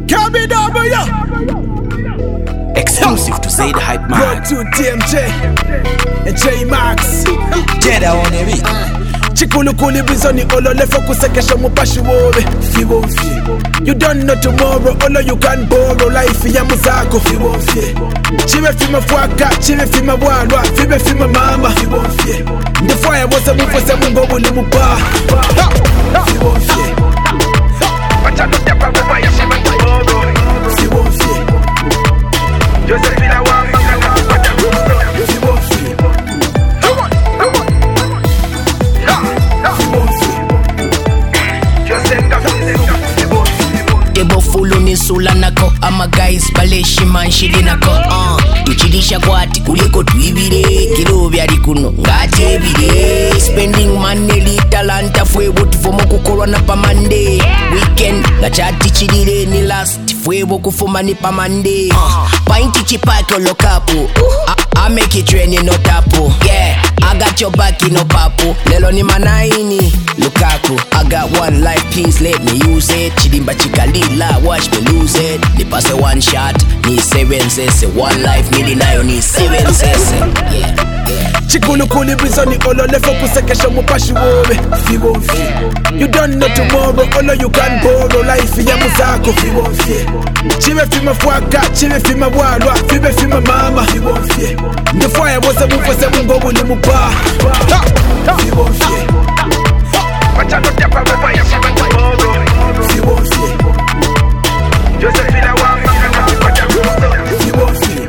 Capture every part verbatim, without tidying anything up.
K B W. Exclusive to Zaid Hype Man. Go to D M J and J Max. Jeda on the beat. Chikulu kuli bizoni olo lefo kusekesha mupashi wobe. Fiwo fie. You don't know tomorrow, olo you can borrow life ya muzako. Fiwo fie. Chive fima fuaka, chive fima walwa, fibe fima mama. Fiwo fie. Ndefaya wose mufose mungo wuli mupa. Fiwo fie. Wachano tepa mupa ya shima tomorrow. Fiwo fie. Josephina wamba kaka kupata gusto. Fiwo fie. Debo fulu ni sula nako ama guys baleshi manshili nako uh. Tuchilisha kwati kuliko tuibire kilo byali kuno ngatebire spending money li talanta fwebo tuvomo kukolwa na pamande weekend gachati chilire ni last fwebo kufuma ni pamande uh. Painti chipake lokapu uh. I, I make it rain no tapu yeah I got your back in no papu lelo ni manaini Lukaku I got one life please let me use it chilimba chikalila watch me lose it nipase one shot ni seven sese one life nili nayo ni seven sese yeah yeah Chikulu kuli bizoni olo lefo kusekesha mupashi wobe. Fiwo fie. You don't know tomorrow, olo you can borrow life ya muzako. Fiwo fie. Chive fima fuaka, chive fima walwa, fibe fima mama. Fiwo fie. Ndefaya wose mufose mungo wuli mupa. Fiwo fie. Wachano tepa mupa ya shima tomorrow. Fiwo fie. Josephina wamba kaka kupata gusto. Fiwo fie.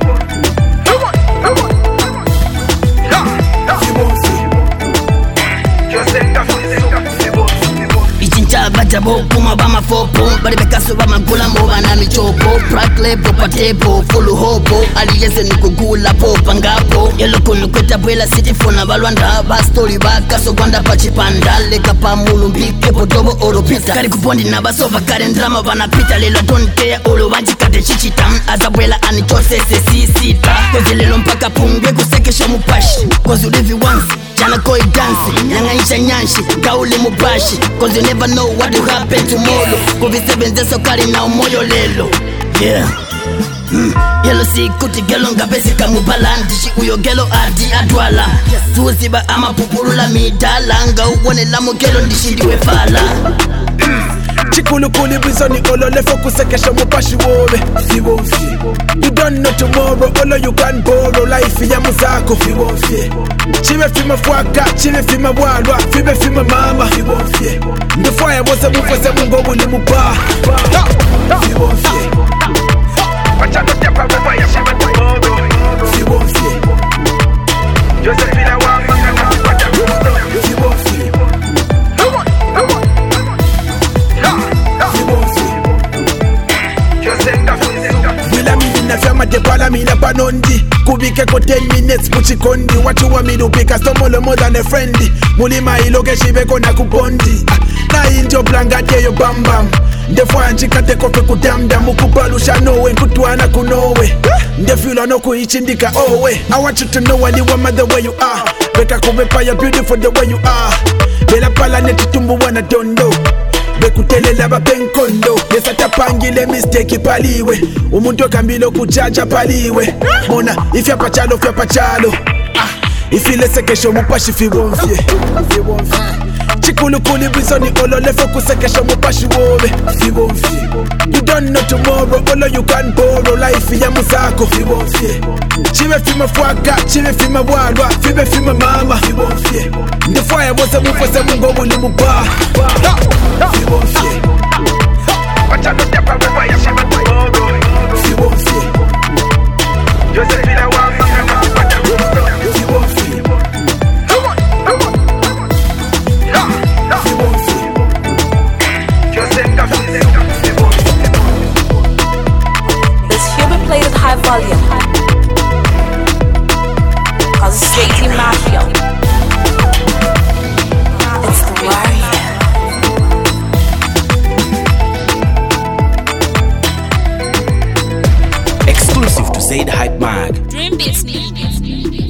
Batabo, puma bama fopo Bari bekaso bama gula moba na michopo Prakle popa tepo, fulu hopo Aliyeze nukugula po pangapo Yelo kunu kweta bwela city fona balwanda Bastori baka so gwanda pachipanda Leka pa mulu mbike potobo oro pita Kari kupondi na basova karen drama Vana pita lelo donte olo wanji kate chichitam Azabwela anichose se sisita Kozi lelo mpaka punge kusekesha mupashi Kozi ulivi once Jana koi dansi, nyanga isha nyanshi Kauli mubashi, cause you never know what will happen tomorrow Kuvi sebenze sokari na umoyo lelo Yeah mm. Yelo si kuti gelo ngapesi kamubala Ndishi uyo gelo adi adwala Tuziba ama pupurula midala Nga uone lamo gelo ndishi diwe fala Chikulu kuli bizoni olo lefo kusekesha mupashi wobe. Fiwo fie. You don't know tomorrow, olo you can borrow life ya muzako. Fiwo fie. Chive fima fuaka, chive fima walwa, fibe fima mama. Fiwo fie. Ndefaya wose mufose mungo wuli mupa. Fiwo fie. Wachano tepa mupa ya shima tomorrow. Fiwo fie. Josephina wamba kaka kupata gusto. Fiwo fie. Vyama tepala mina panondi Kubike ko ten minutes kuchikondi Watu wa milupika somolo more than a friendly Mulima iloke shibeko na kupondi Na injo blanga teyo bam bam Ndefwa njikate kofe kudamda Mukubalusha nowe kutuana kunowe Ndefula no kuichindika owe I want you to know wali wama the way you are Beka kubepa you're beautiful the way you are Bela pala neti tumbu wana dondo Bekutelela bapenkondo Yesata pangile mistake paliwe Umuntu okambilo kujaja paliwe Mona ifya pachalo fya pachalo ah, Ifile sekesho mupashi fiwonfye Chikulu kuli bizoni olo lefo kusekesho mupashi wobe. Fiwonfye. You don't know tomorrow, olo you can borrow life ya muzako. Fiwonfye. Chive fima fuaka, chive fima walwa, fibe fima mama. Fiwonfye. Ndefaya wose mufose mungo wuli mupa. Fiwonfye. Wachano tepa mupa ya shima tomorrow. Fiwonfye. Josephina wamba kaka kupata gusto. Fiwonfye. This here be played at high volume Cause it's J T Mafia. It's the warrior. Exclusive to Zaid Hype Mag. Dream Disney.